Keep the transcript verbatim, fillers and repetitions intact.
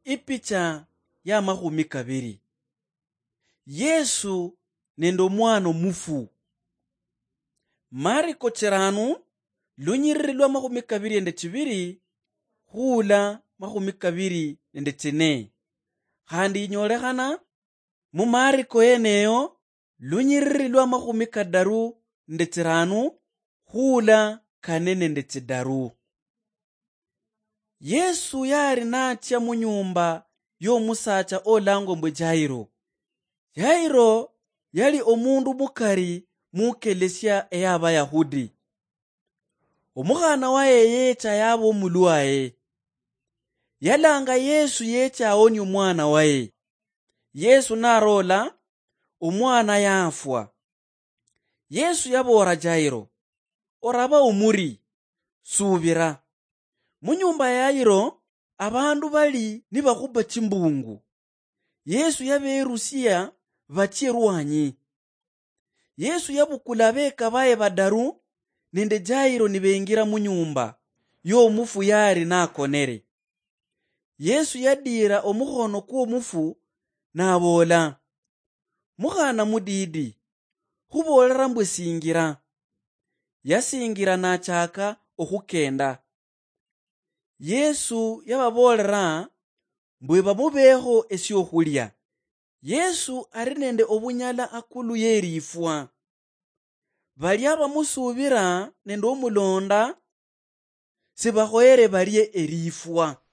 ipicha ya mahumi kabiri. Yesu nendo mwana mufu. Mariko cheranu lunyiriri lwa mahumi kabiri ende chibiri hula mahumi kabiri ende chine. Handi inyorehana mu Mariko yeneyo lunyiriri lwa mahumi kadaru ende chiranu hula kanene ende chidaru. Yesu yari nacha mu nyumba y'omusacha olango mbwe Jairo. Jairo yali omundu mukari mukelesya ey'Abayahudi. Omukhana waye yecha yaba omulwaye. Yalanga Yesu yecha awonya omwana waye. Yesu narola omwana yafwa. Yesu yabora Jairo, oraba omuri subira. Munyumba ya Jairo abandu bali nibakhupa chimbungu. Yesu yaberusia bachie ruanyi. Yesu yabukula beka baye badaru nende Jairo nibengira munyumba y'omufu yari nakonere. Yesu yadira omukhono kw'omufu nabola, mukhana mudidi khubolera mbwe singira. Yasingira nachaka okhukenda. Yesu yababolera mbwe bamubeho esyokhulya. Yesu ari nende obunyala akulu yerifwa. Balya bamusubira nende omulonda sibakhoere balye erifwa.